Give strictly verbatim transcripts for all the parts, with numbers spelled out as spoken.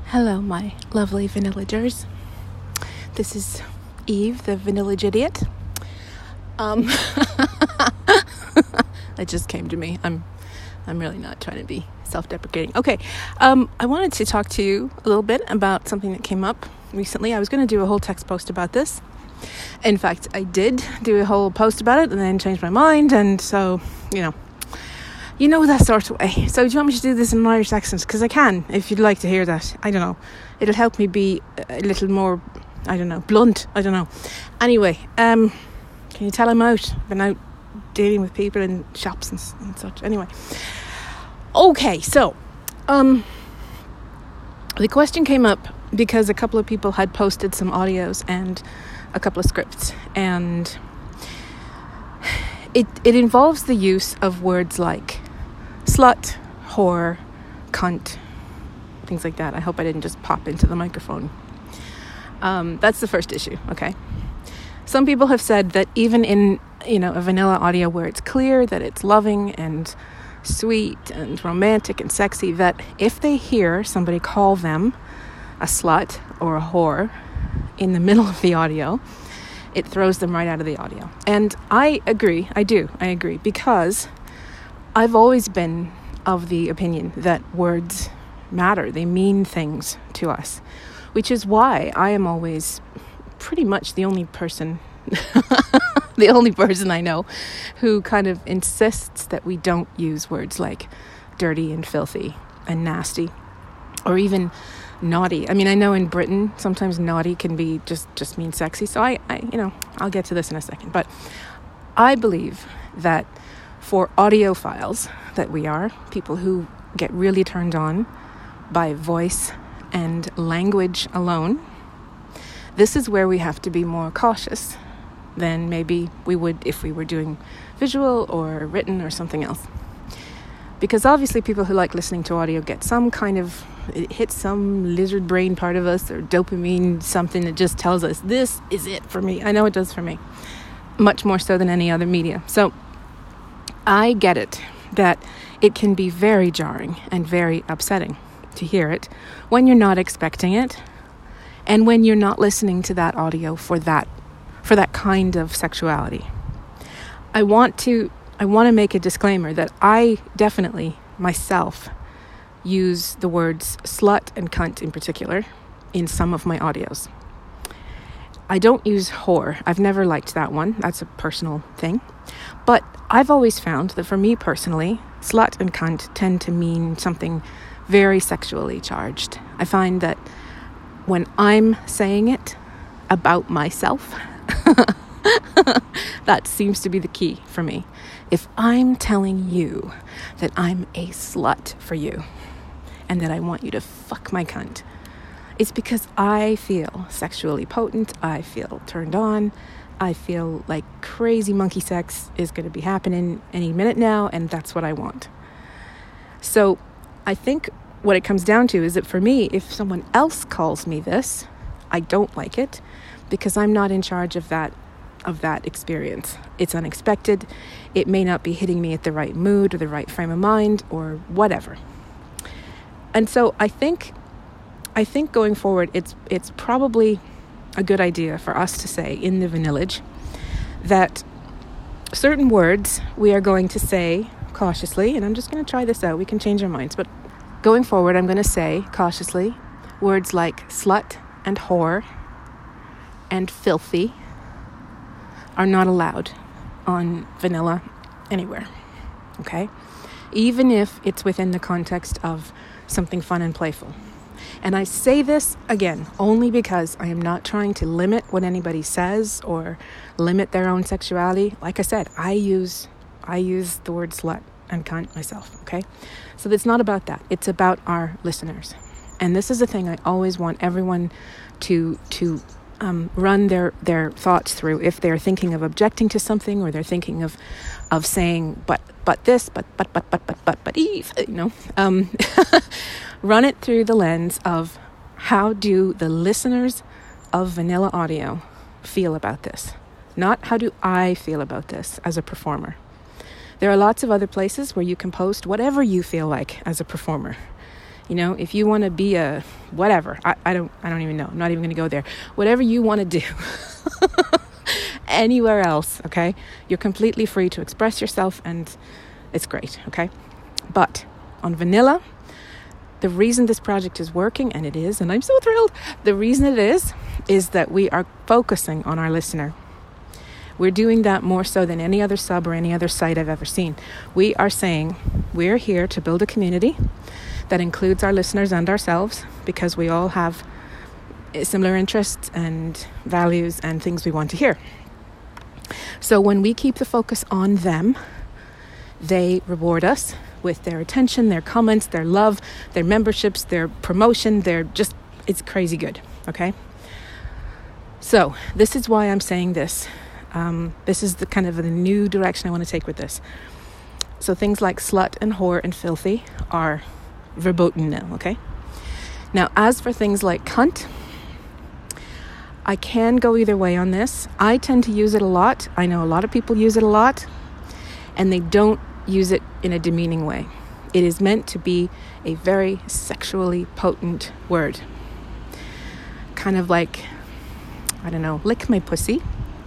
Hello, my lovely vanillagers. This is Eve, the vanillage idiot. Um, it just came to me. I'm, I'm really not trying to be self-deprecating. Okay, um, I wanted to talk to you a little bit about something that came up recently. I was going to do a whole text post about this. In fact, I did do a whole post about it and then changed my mind. And so, you know, you know that sort of way. So do you want me to do this in an Irish accent? Because I can, if you'd like to hear that. I don't know. It'll help me be a little more, I don't know, blunt. I don't know. Anyway, um, can you tell I'm out? I've been out dealing with people in shops and, and such. Anyway. Okay, so, um, the question came up because a couple of people had posted some audios and a couple of scripts. And it it involves the use of words like slut, whore, cunt, things like that. I hope I didn't just pop into the microphone. Um, that's the first issue, okay? Some people have said that even in, you know, a vanilla audio where it's clear that it's loving and sweet and romantic and sexy, that if they hear somebody call them a slut or a whore in the middle of the audio, it throws them right out of the audio. And I agree, I do, I agree, because I've always been of the opinion that words matter. They mean things to us, which is why I am always pretty much the only person, the only person I know who kind of insists that we don't use words like dirty and filthy and nasty or even naughty. I mean, I know in Britain sometimes naughty can be just just mean sexy, so I, I you know I'll get to this in a second, but I believe that for audiophiles, that we are people who get really turned on by voice and language alone, this is where we have to be more cautious than maybe we would if we were doing visual or written or something else. Because obviously people who like listening to audio get some kind of, it hits some lizard brain part of us or dopamine, something that just tells us this is it for me. I know it does for me, much more so than any other media. So I get it that it can be very jarring and very upsetting to hear it when you're not expecting it and when you're not listening to that audio for that for that kind of sexuality. I want to I want to make a disclaimer that I definitely myself use the words slut and cunt in particular in some of my audios. I don't use whore. I've never liked that one. That's a personal thing. But I've always found that for me personally, slut and cunt tend to mean something very sexually charged. I find that when I'm saying it about myself, that seems to be the key for me. If I'm telling you that I'm a slut for you and that I want you to fuck my cunt, it's because I feel sexually potent, I feel turned on, I feel like crazy monkey sex is going to be happening any minute now, and that's what I want. So I think what it comes down to is that for me, if someone else calls me this, I don't like it because I'm not in charge of that of that experience. It's unexpected. It may not be hitting me at the right mood or the right frame of mind or whatever. And so I think I think going forward, it's it's probably a good idea for us to say in the vanillage that certain words we are going to say cautiously, and I'm just going to try this out. We can change our minds, but going forward, I'm going to say cautiously words like slut and whore and filthy are not allowed on vanilla anywhere, okay? Even if it's within the context of something fun and playful. And I say this, again, only because I am not trying to limit what anybody says or limit their own sexuality. Like I said, I use I use the word slut and cunt myself, okay? So it's not about that. It's about our listeners. And this is the thing I always want everyone to to um, run their, their thoughts through if they're thinking of objecting to something or they're thinking of of saying, but but this, but but but but but but but Eve, you know. Um, run it through the lens of how do the listeners of vanilla audio feel about this? Not how do I feel about this as a performer. There are lots of other places where you can post whatever you feel like as a performer. You know, if you want to be a whatever, I, I don't I don't even know. I'm not even going to go there. Whatever you want to do anywhere else, okay? You're completely free to express yourself, and it's great, okay? But on Vanilla, the reason this project is working, and it is, and I'm so thrilled, the reason it is, is that we are focusing on our listener. We're doing that more so than any other sub or any other site I've ever seen. We are saying we're here to build a community that includes our listeners and ourselves, because we all have similar interests and values and things we want to hear. So when we keep the focus on them, they reward us with their attention, their comments, their love, their memberships, their promotion. They're just, it's crazy good, okay? So this is why I'm saying this. Um, this is the kind of the new direction I want to take with this. So things like slut and whore and filthy are verboten now, okay? Now, as for things like cunt, I can go either way on this. I tend to use it a lot. I know a lot of people use it a lot, and they don't use it in a demeaning way. It is meant to be a very sexually potent word. Kind of like, I don't know, lick my pussy,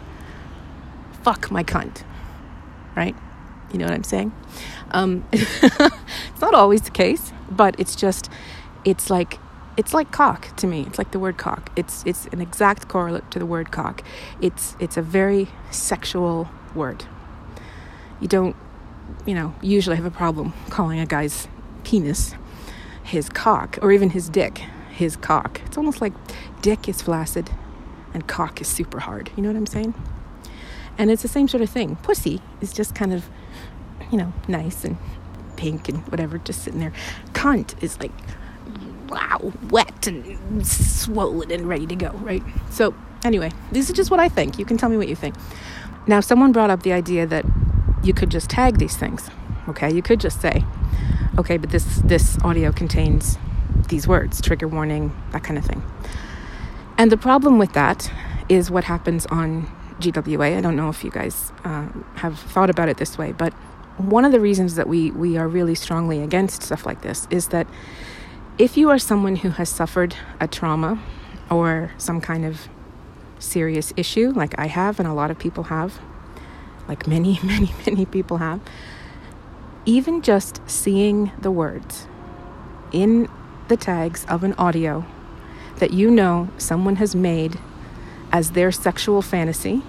fuck my cunt, right? You know what I'm saying? Um, it's not always the case, but it's just, it's like, it's like cock to me. It's like the word cock. It's it's an exact correlate to the word cock. It's it's a very sexual word. You don't, you know, usually have a problem calling a guy's penis his cock, or even his dick his cock. It's almost like dick is flaccid and cock is super hard. You know what I'm saying? And it's the same sort of thing. Pussy is just kind of, you know, nice and pink and whatever, just sitting there. Cunt is like, wow, wet and swollen and ready to go, right? So anyway, this is just what I think. You can tell me what you think. Now, someone brought up the idea that you could just tag these things, okay? You could just say, okay, but this this audio contains these words, trigger warning, that kind of thing. And the problem with that is what happens on G W A. I don't know if you guys uh, have thought about it this way, but one of the reasons that we, we are really strongly against stuff like this is that if you are someone who has suffered a trauma or some kind of serious issue, like I have and a lot of people have, like many, many, many people have, even just seeing the words in the tags of an audio that you know someone has made as their sexual fantasy,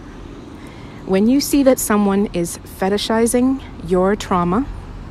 when you see that someone is fetishizing your trauma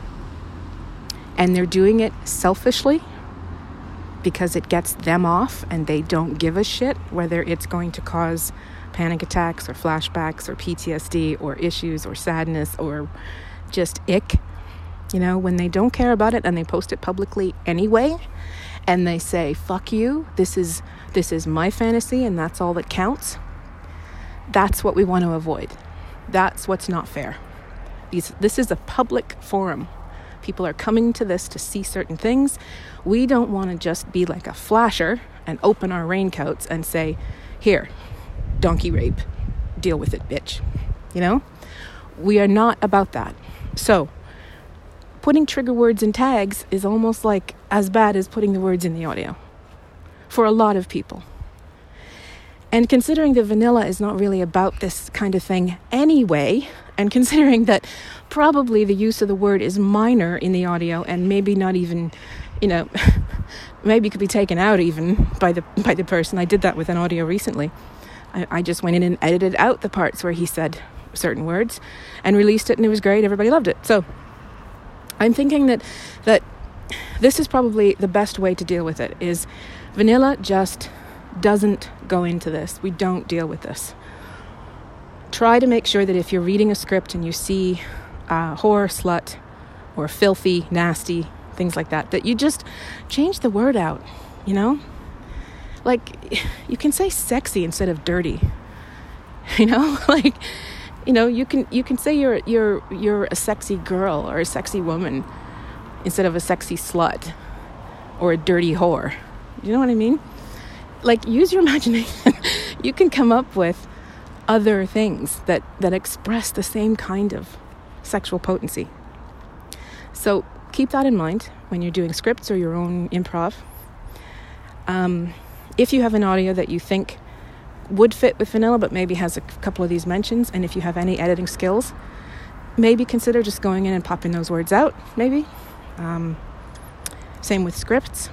and they're doing it selfishly because it gets them off and they don't give a shit whether it's going to cause panic attacks or flashbacks or P T S D or issues or sadness or just ick, you know, when they don't care about it and they post it publicly anyway and they say, fuck you, this is this is my fantasy and that's all that counts, that's what we want to avoid. That's what's not fair. These, this is a public forum. People are coming to this to see certain things. We don't want to just be like a flasher and open our raincoats and say, here, donkey rape, deal with it, bitch. You know? We are not about that. So, putting trigger words in tags is almost like as bad as putting the words in the audio for a lot of people. And considering that Vanilla is not really about this kind of thing anyway, and considering that probably the use of the word is minor in the audio and maybe not even, you know, maybe could be taken out even by the by the person. I did that with an audio recently. I, I just went in and edited out the parts where he said certain words and released it, and it was great. Everybody loved it. So I'm thinking that that this is probably the best way to deal with it, is Vanilla just doesn't go into this. We don't deal with this. Try to make sure that if you're reading a script and you see uh, whore, slut, or filthy, nasty, things like that, that you just change the word out, you know? Like, you can say sexy instead of dirty, you know? Like, you know, you can you can say you're you're you're a sexy girl or a sexy woman instead of a sexy slut or a dirty whore. You know what I mean? Like, use your imagination. You can come up with other things that, that express the same kind of sexual potency. So keep that in mind when you're doing scripts or your own improv. Um, if you have an audio that you think would fit with vanilla but maybe has a couple of these mentions, and if you have any editing skills, maybe consider just going in and popping those words out, maybe. Um, same with scripts.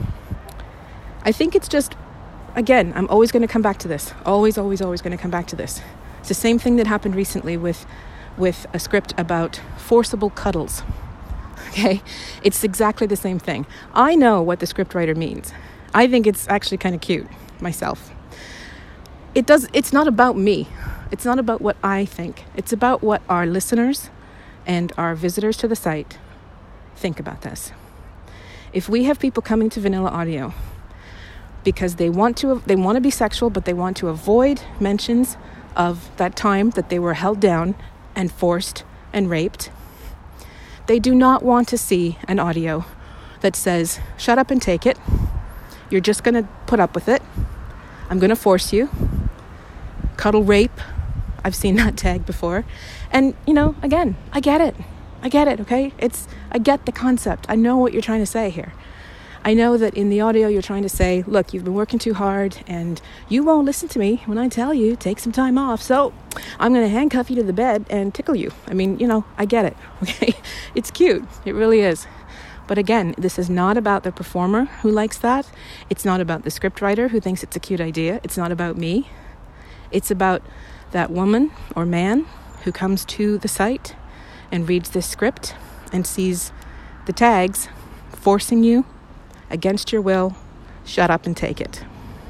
I think it's just, again, I'm always going to come back to this. Always, always, always going to come back to this. It's the same thing that happened recently with with a script about forcible cuddles. Okay? It's exactly the same thing. I know what the scriptwriter means. I think it's actually kind of cute myself. It does. It's not about me. It's not about what I think. It's about what our listeners and our visitors to the site think about this. If we have people coming to Vanilla Audio because they want to they want to be sexual, but they want to avoid mentions of that time that they were held down and forced and raped, they do not want to see an audio that says, shut up and take it. You're just going to put up with it. I'm going to force you. Cuddle rape. I've seen that tag before. And, you know, again, I get it. I get it, okay? It's I get the concept. I know what you're trying to say here. I know that in the audio you're trying to say, look, you've been working too hard and you won't listen to me when I tell you take some time off. So I'm going to handcuff you to the bed and tickle you. I mean, you know, I get it, okay? It's cute. It really is. But again, this is not about the performer who likes that. It's not about the scriptwriter who thinks it's a cute idea. It's not about me. It's about that woman or man who comes to the site and reads this script and sees the tags forcing you against your will, shut up and take it.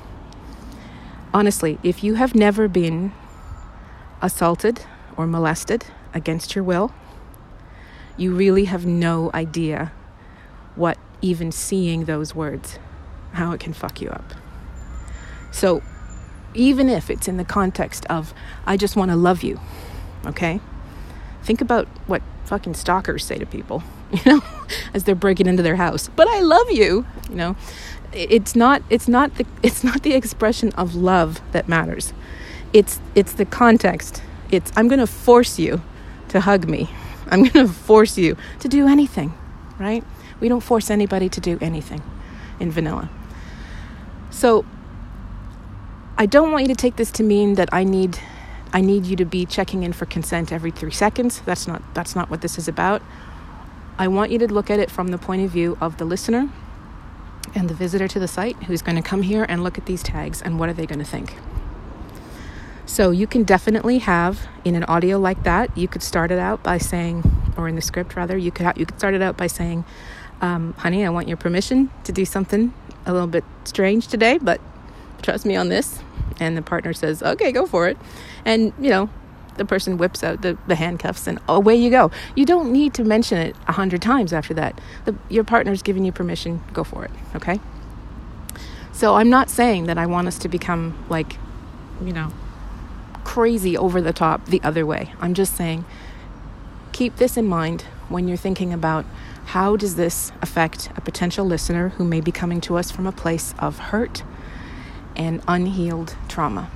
Honestly, if you have never been assaulted or molested against your will, you really have no idea what even seeing those words, how it can fuck you up. So even if it's in the context of, I just want to love you, okay? Think about what fucking stalkers say to people, you know, as they're breaking into their house. But I love you, you know. It's not. It's not the. It's not the expression of love that matters. It's. It's the context. It's. I'm going to force you to hug me. I'm going to force you to do anything, right? We don't force anybody to do anything in vanilla. So I don't want you to take this to mean that I need. I need you to be checking in for consent every three seconds. That's not that's not what this is about. I want you to look at it from the point of view of the listener and the visitor to the site who's going to come here and look at these tags and what are they going to think. So you can definitely have, in an audio like that, you could start it out by saying, or in the script rather, you could ha- you could start it out by saying, um, honey, I want your permission to do something a little bit strange today, but trust me on this. And the partner says, okay, go for it. And, you know, the person whips out the, the handcuffs and away you go. You don't need to mention it a hundred times after that. The, your partner's giving you permission, go for it, okay? So I'm not saying that I want us to become like, you know, crazy over the top the other way. I'm just saying keep this in mind when you're thinking about how does this affect a potential listener who may be coming to us from a place of hurt and unhealed trauma.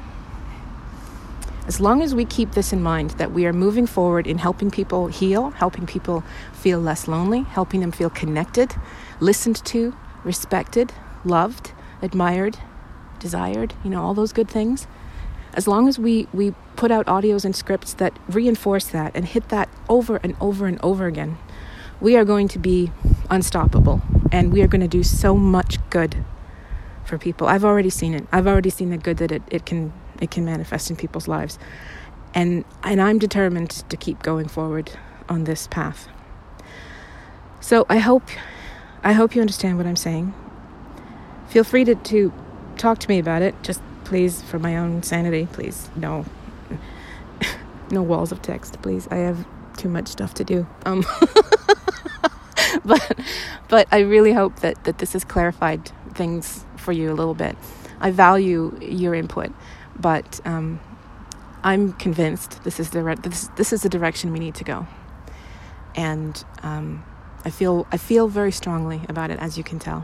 As long as we keep this in mind, that we are moving forward in helping people heal, helping people feel less lonely, helping them feel connected, listened to, respected, loved, admired, desired, you know, all those good things. As long as we, we put out audios and scripts that reinforce that and hit that over and over and over again, we are going to be unstoppable and we are going to do so much good for people. I've already seen it. I've already seen the good that it, it can it can manifest in people's lives. And and I'm determined to keep going forward on this path. So I hope I hope you understand what I'm saying. Feel free to, to talk to me about it. Just please, for my own sanity, please, no no walls of text, please. I have too much stuff to do. Um but but I really hope that, that this has clarified things for you a little bit. I value your input, but um, I'm convinced this is the re- this this is the direction we need to go, and um, I feel I feel very strongly about it, as you can tell.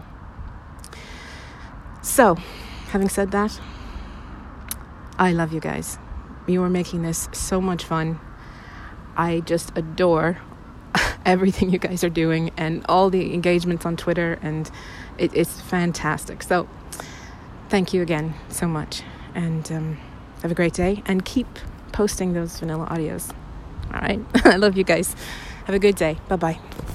So, having said that, I love you guys. You are making this so much fun. I just adore everything you guys are doing and all the engagements on Twitter, and it, it's fantastic. So thank you again so much, and um, have a great day, and keep posting those vanilla audios. All right. I love you guys. Have a good day. Bye-bye.